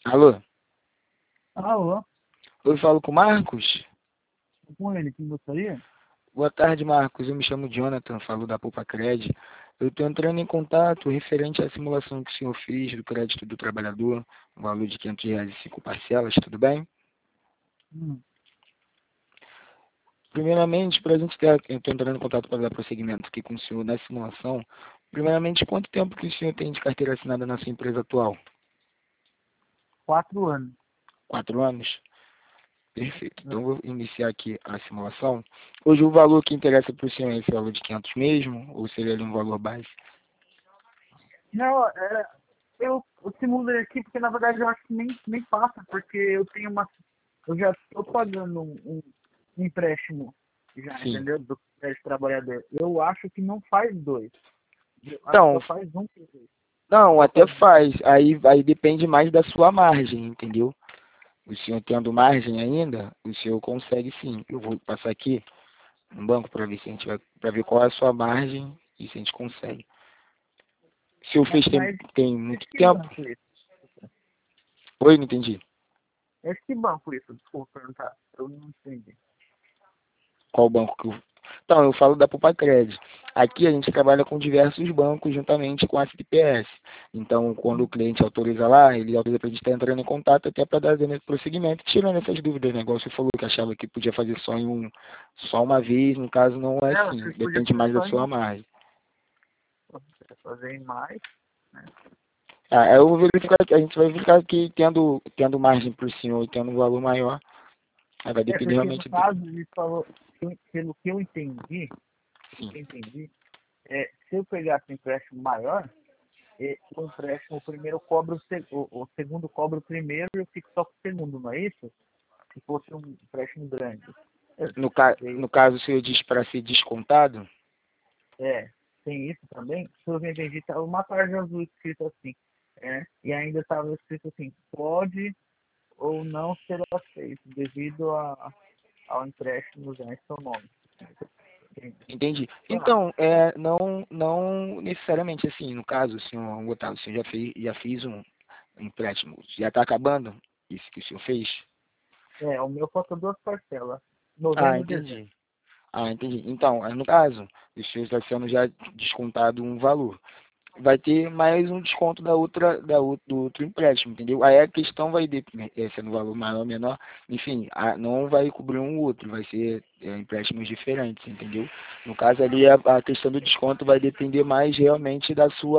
Alô? Alô, Eu falo com o Marcos? com ele, quem gostaria? Boa tarde, Marcos. Eu me chamo Jonathan, falo da Poupa Cred. Eu estou entrando em contato referente à simulação que o senhor fez do crédito do trabalhador, um valor de R$ 500 em 5 parcelas, tudo bem? Hum, Primeiramente, para a gente ter, eu estou entrando em contato para dar prosseguimento aqui com o senhor na simulação. Primeiramente, quanto tempo que o senhor tem de carteira assinada na sua empresa atual? 4 anos. 4 anos? Perfeito. Então, vou iniciar aqui a simulação. Hoje, o valor que interessa para o senhor é esse valor de 500 mesmo? Ou seria ali um valor base? Não, eu simulei aqui porque na verdade eu acho que nem passa, porque eu já estou pagando um empréstimo já, Sim. entendeu? Do crédito trabalhador. Eu acho que não faz dois. Eu acho que Então, só faz um por vez. não, Só até faz um. faz. Aí depende mais da sua margem, entendeu? O senhor tendo margem ainda, o senhor consegue sim. Eu vou passar aqui no banco para ver se a gente vai, para ver qual é a sua margem e se a gente consegue. O senhor fez Mas tem é muito que tempo? banco isso? Oi, não entendi. É que banco isso? Desculpa perguntar. Eu não entendi. Qual banco que eu... Então, eu falo da Poupa-Cred. Aqui a gente trabalha com diversos bancos juntamente com a CPS. Então, quando o cliente autoriza lá, ele autoriza para a gente estar entrando em contato até para dar prosseguimento, tirando essas dúvidas. O negócio falou que achava que podia fazer só uma vez, no caso não é Não, assim. vocês podiam Depende fazer mais da só em sua uma, margem. fazer em mais, né? Ah, eu vou verificar, a gente vai verificar que tendo margem para o senhor e tendo um valor maior, aí vai É depender porque no realmente do... caso ele falou, pelo que eu entendi, Sim. se eu pegasse um empréstimo maior, o empréstimo o primeiro cobra o segundo cobra o primeiro e eu fico só com o segundo, não é isso? Se fosse um empréstimo grande. É, No caso, o senhor diz para ser descontado? é, tem isso também. Se eu entendi, estava uma tarja azul escrito assim. E ainda estava escrito assim, pode ou não ser aceito devido ao empréstimo já em seu nome. Entendi. Ah, Então, não necessariamente assim, no caso, senhor Otávio, o senhor já fez um empréstimo, já está acabando isso que o senhor fez? o meu falta duas parcelas. Ah, Novembro e dezembro. entendi. Ah, entendi. Então, no caso, o senhor está sendo já descontado um valor. Vai ter mais um desconto do outro empréstimo, entendeu? Aí a questão vai depender, sendo um valor maior ou menor, enfim, não vai cobrir um outro, vai ser empréstimos diferentes, entendeu? No caso ali, a questão do desconto vai depender mais realmente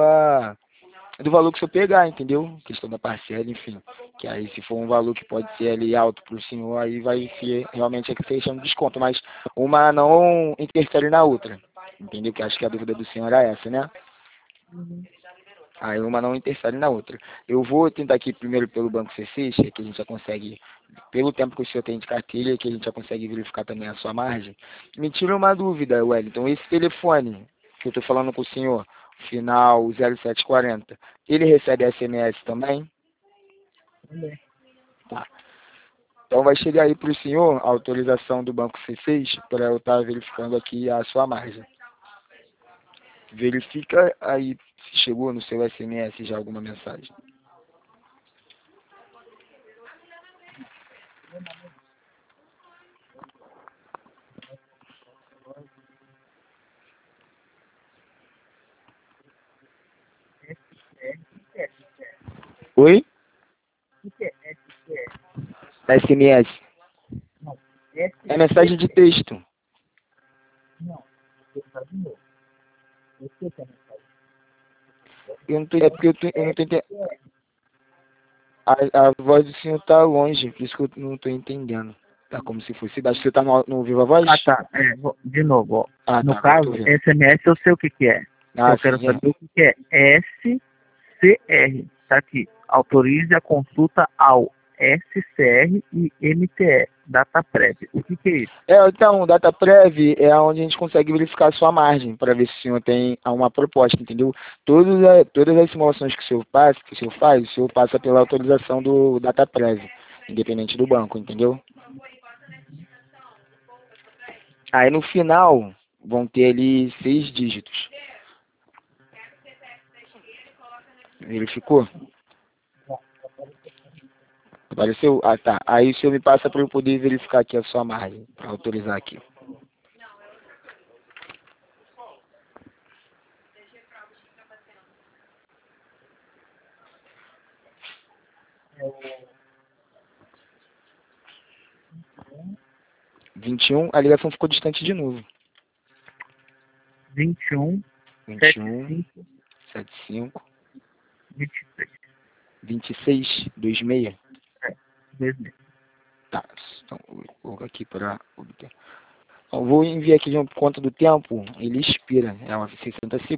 do valor que o senhor pegar, entendeu? Questão da parcela, enfim. Que aí se for um valor que pode ser ali alto para o senhor, aí vai ser realmente a questão do desconto, mas uma não interfere na outra, entendeu? Que acho que a dúvida do senhor era essa, né? Uhum. Aí uma não interfere na outra. Eu vou tentar aqui primeiro pelo Banco C6, que a gente já consegue, pelo tempo que o senhor tem de carteira, que a gente já consegue verificar também a sua margem. Me tira uma dúvida, Wellington. Esse telefone que eu estou falando com o senhor, final 0740, ele recebe SMS também? Também. Tá. Então vai chegar aí para o senhor a autorização do Banco C6 para eu estar verificando aqui a sua margem. Verifica aí se chegou no seu SMS já alguma mensagem. Oi? O que é SCR? SMS. Não, É mensagem de SCR. texto. Não, vou tentar de novo. Eu sei que é mensagem. Eu não tô, é porque eu não tô entendendo. SCR. A voz do senhor tá longe, por isso que eu não tô entendendo. Tá como se fosse baixo. Você tá no Viva Voz? Ah, tá. De novo, ó. Ah, No tá, agora eu tô caso, vendo. SMS eu sei o que que é. Ah, Eu quero sim, é. saber o que que é. SCR. Tá aqui. Autorize a consulta ao SCR e MTE. Data prévia. O que que é isso? Então, o data prévia é onde a gente consegue verificar a sua margem, para ver se o senhor tem uma proposta, entendeu? Todas as simulações que o senhor passa, que o senhor faz, o senhor passa pela autorização do data prévia, independente do banco, entendeu? Aí no final vão ter ali 6 dígitos. Verificou? Apareceu? Ah, tá. Aí o senhor me passa para eu poder verificar aqui a sua margem, para autorizar aqui. É, 21, a ligação ficou distante de novo. 21, 21, 75, 75, 23. 26, 26. É, 26. Tá, então eu vou aqui para obter. Então, vou enviar aqui de uma conta do tempo, ele expira, é uma 60 segundos.